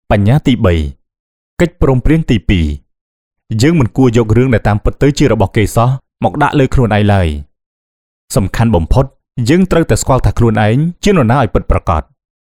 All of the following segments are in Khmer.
បញ្ញាទី3កិច្ចព្រមព្រៀងទី2យើងមិនគួរយករឿងដែលតាមពិតទៅជារបស់គេសោះមកដាក់លើខ្លួនឯងឡើយសំខាន់បំផុតយើងត្រូវតែស្គាល់ថាខ្លួនឯងជានរណាឲ្យពិតប្រាកដ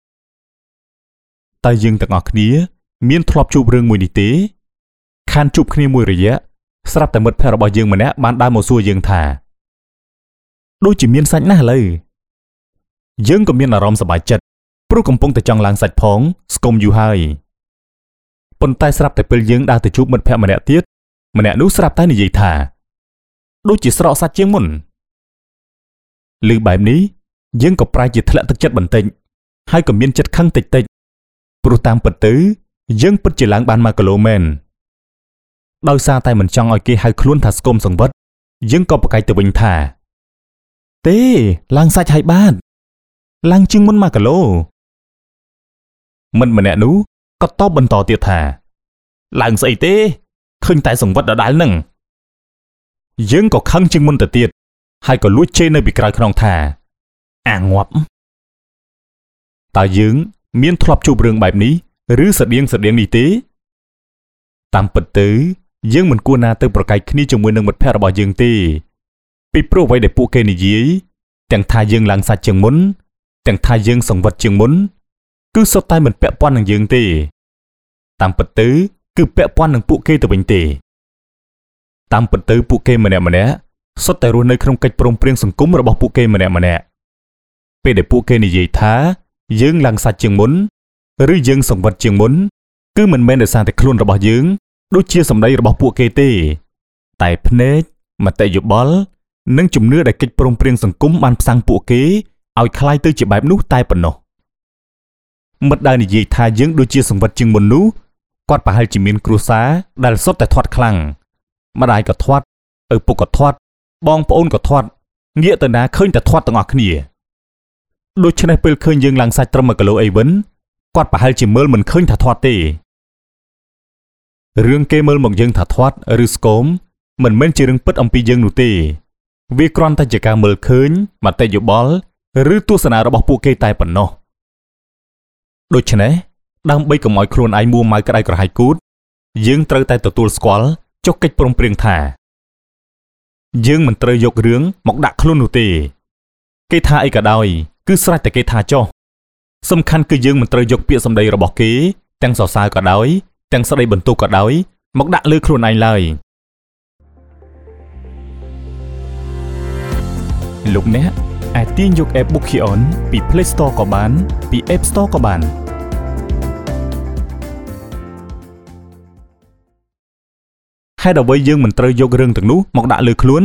តែយើងទាំងអស់គ្នាមានធ្លាប់ជួបរឿងមួយនេះទេខានជួបគ្នាមួយរយៈស្រាប់តែមិត្តភក្តិរបស់យើងម្នាក់បានដើរមកសួរយើងថាដូចជាមានសាច់ណាស់ឥឡូវយើងក៏មានអារម្មណ៍សប្បាយចិត្តព្រោះកំពុងតែចង់ឡើងសាច់ផងស្គមយូរហើយប៉ុន្តែស្រាប់តែពេលយើងដើរទៅជួបមិត្តភក្តិម្នាក់ទៀតម្នាក់នោះស្រាប់តែនិយាយថាដូចជាស្រកសាច់ជាងមុនឮបែបនេះយើងក៏ប្រែជាធ្លាក់ទឹកចិត្តបន្តិចហើយក៏មានចិត្តខឹងតិចព្រោះតាមពិតទៅយើងពិតជាឡើងបាន1គីឡូមែនដោយសារតែមិនចង់ឲ្យគេហៅខ្លួនថាស្គមសង្វិតយើងក៏ប្រកែកទៅវិញថាទេឡើងសាច់ហើយបាទឡើងជាងមុន1គីឡូមិត្តម្នាក់នោះក៏តបបន្តទៀតថាឡើងស្អីទេឃើញតែសង្វិតដដែលនឹងយើងក៏ខឹងជាងមុនទៅទៀតហើយក៏លួចជេរនៅពីក្រោយខ្នងថាអាងាប់តើយើងមានធ្លាប់ជួបរឿងបែបនេះឬស្តៀងនេះទេតាមពិតទៅយើងមិនគួរណាទៅប្រកែកគ្នាជាមួយនឹងមិត្តភក្តិរបស់យើងទេពីព្រោះអ្វីដែលពួកគេនិយាយទាំងថាយើងឡើងសាច់ជាងមុនទាំងថាយើងសង្វិតជាងមុនគឺសុទ្ធតែមិនពាក់ព័ន្ធនឹងយើងទេតាមពិតទៅគឺពាក់ព័ន្ធនឹងពួកគេទៅវិញទេតាមពិតទៅពួកគេម្នាក់សុទ្ធតែរស់នៅក្នុងកិច្ចព្រមព្រៀងសង្គមរបស់ពួកគេម្នាក់ពេលដែលពួកគេនិយាយថាយើងឡើងសាច់ជាងមុនឬយើងសង្វិតជាងមុនគឺមិនមែនដោយសារតែខ្លួនរបស់យើងដូចជាសម្ដីរបស់ពួកគេទេតែភ្នែកមតិយោបល់និងជំនឿដែលកិច្ចព្រមព្រៀងសង្គមបានផ្សាំងពួកគេឲ្យคล้ายទៅជាបែបនោះតែប៉ុណ្ណោះមិត្តដែលនិយាយថាយើងដូចជាសង្វិតជាងមុននោះគាត់ប្រហែលជាមានគ្រួសារដែលសុទ្ធតែធាត់ខ្លាំងម្ដាយក៏ធាត់ឪពុកក៏ធាត់បងប្អូនក៏ធាត់ងាកទៅណាឃើញតែធាត់ទាំងអស់គ្នាដូច្នេះពេលឃើញយើងឡើងសាច់ត្រឹម1គីឡូអីវិញគាត់ប្រហែលជាមើលមិនឃើញថាធាត់ទេរឿងគេមើលមកយើងថាធាត់ឬស្គមមិនមែនជារឿងពិតអំពីយើងនោះទេវាគ្រាន់តែជាការមើលឃើញមតិយោបល់ឬទស្សនៈរបស់ពួកគេតែប៉ុណ្ណោះដូច្នេះដើម្បីកុំឲ្យខ្លួនឯងមួម៉ៅក្តៅក្រហាយគូតយើងត្រូវតែទទួលស្គាល់ចុះកិច្ចព្រមព្រៀងថាយើងមិនត្រូវយករឿងមកដាក់ខ្លួននោះទេគេថាអីក៏ដោយគឺស្រេចតែគេថាចុះសំខាន់គឺយើងមិនត្រូវយកពាក្យសម្ដីរបស់គេទាំងសរសើរក៏ដោយទាំងស្ដីបន្ទោសក៏ដោយមកដាក់លើខ្លួនឯងឡើយលោកអ្នកអាចទាញយក App Bookion ពី Play Store ក៏បានពី App Store ក៏បានហេតុអ្វីយើងមិនត្រូវយករឿងទាំងនោះមកដាក់លើខ្លួន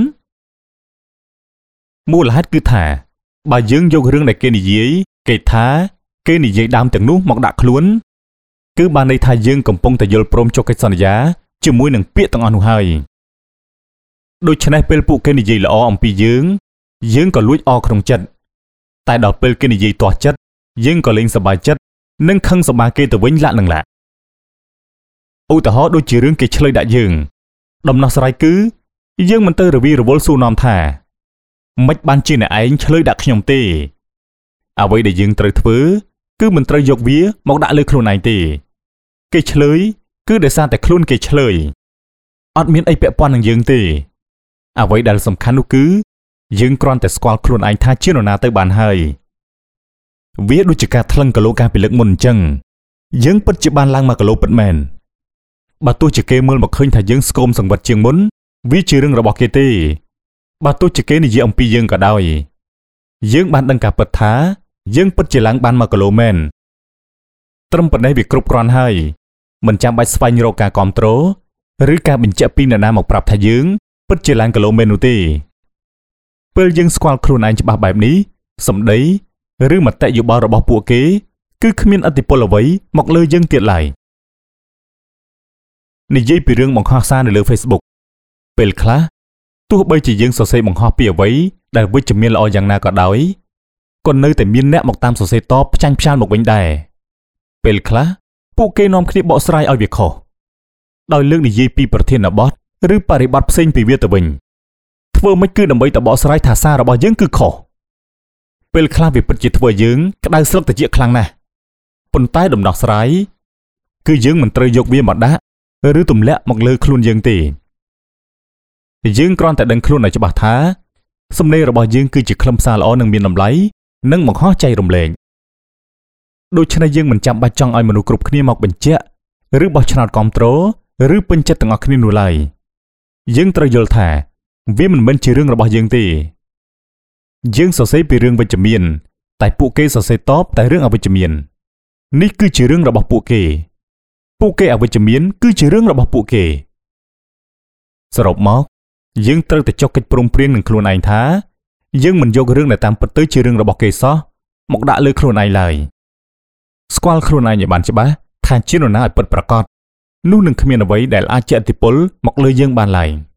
មូលហេតុគឺថាបើយើងយករឿងដែលគេនិយាយគេថាគេនិយាយដើមទាំងនោះមកដាក់ខ្លួនគឺបានន័យថាយើងកំពុងតែយល់ព្រមចុះកិច្ចសន្យាជាមួយនឹងពាក្យទាំងអស់នោះហើយដូច្នេះពេលពួកគេនិយាយល្អអំពីយើងក៏លួចអរក្នុងចិត្តតែដល់ពេលគេនិយាយទាស់ចិត្តយើងក៏លេងសប្បាយចិត្តនិងខឹងសម្បាគេទៅវិញលាក់នឹងលាក់ឧទាហរណ៍ដូចជារឿងគេឆ្លើយដាក់យើងដំណោះស្រាយគឺយើងមិនទៅរវីរវល់សួរនាំថាមិនបានជាអ្នកឯងឆ្លើយដាក់ខ្ញុំទេអ្វីដែលយើងត្រូវធ្វើគឺមិនត្រូវយកវាមកដាក់លើខ្លួនឯងទេគេឆ្លើយគឺដោយសារតែខ្លួនគេឆ្លើយអត់មានអីពាក់ព័ន្ធនឹងយើងទេអ្វីដែលសំខាន់នោះគឺយើងគ្រាន់តែស្គាល់ខ្លួនឯងថាជានរណាទៅបានហើយវាដូចជាការថ្លឹងគីឡូកាលពីលើកមុនអញ្ចឹងយើងពិតជាបានឡើង1គីឡូពិតមែនបើទោះជាគេមើលមកឃើញថាយើងស្គមសង្វិតជាងមុនវាជារឿងរបស់គេទេបើទោះជាគេនិយាយអំពីយើងក៏ដោយយើងបានដឹងការពិតថាយើងពិតជាឡើងបាន1គីឡូមែនត្រឹមប៉ុណ្ណេះវាគ្រប់គ្រាន់ហើយមិនចាំបាច់ស្វែងរកការគាំទ្រឬការបញ្ជាក់ពីអ្នកណាមកប្រាប់ថាយើងពិតជាឡើងគីឡូមែននោះទេពេលយើងស្គាល់ខ្លួនឯងច្បាស់បែបនេះសម្ដីឬមតិយោបល់របស់ពួកគេគឺគ្មានឥទ្ធិពលអ្វីមកលើយើងទៀតឡើយនិយាយពីរឿងបង្ហោះសារនៅលើ Facebook ពេលខ្លះទោះបីជាយើងសរសេរបង្ហោះពីអ្វីដែលវិជ្ជមានល្អយ៉ាងណាក៏ដោយក៏នៅតែមានអ្នកមកតាមសរសេរតបផ្ចាញ់ផ្ចាលមកវិញដែរពេលខ្លះពួកគេនាំគ្នាបកស្រាយឲ្យវាខុសដោយលើកនិយាយពីប្រធានបទឬបរិបទផ្សេងពីវាទៅវិញធ្វើមិនគឺដើម្បីតែបកស្រាយថាសាររបស់យើងគឺខុសពេលខ្លះវាពិតជាធ្វើយើងក្តៅស្លឹកត្រចៀកខ្លាំងណាស់ប៉ុន្តែដំណោះស្រាយគឺយើងមិនត្រូវយកវាមកដាក់ឬទម្លាក់មកលើខ្លួនយើងទេយើងគ្រាន់តែដឹងខ្លួនឲ្យច្បាស់ថាសំឡេងរបស់យើងគឺជាខ្លឹមសារល្អនិងមានតម្លៃនិងបង្ហោះចែករំលែកដូច្នេះយើងមិនចាំបាច់ចង់ឲ្យមនុស្សគ្រប់គ្នាមកបញ្ជាក់ឬបោះឆ្នោតគាំទ្រឬពេញចិត្តទាំងអស់គ្នានោះឡើយយើងត្រូវយល់ថាវាមិនមែនជារឿងរបស់យើងទេយើងសរសេរពីរឿងវិជ្ជមានតែពួកគេសរសេរតបតែរឿងអវិជ្ជមាននេះគឺជារឿងរបស់ពួកគេអវិជ្ជមានគឺជារឿងរបស់ពួកគេសរុបមកយើងត្រូវតែចុះកិច្ចព្រមព្រៀងនឹងខ្លួនឯងថាយើងមិនយករឿងដែលតាមពិតទៅជារឿងរបស់គេសោះមកដាក់លើខ្លួនឯងឡើយស្គាល់ខ្លួនឯងឲ្យបានច្បាស់ថាជានរណាឲ្យពិតប្រាកដនោះនឹងគ្មានអ្វីដែលអាចជះឥទ្ធិពលមកលើយើងបានឡើយ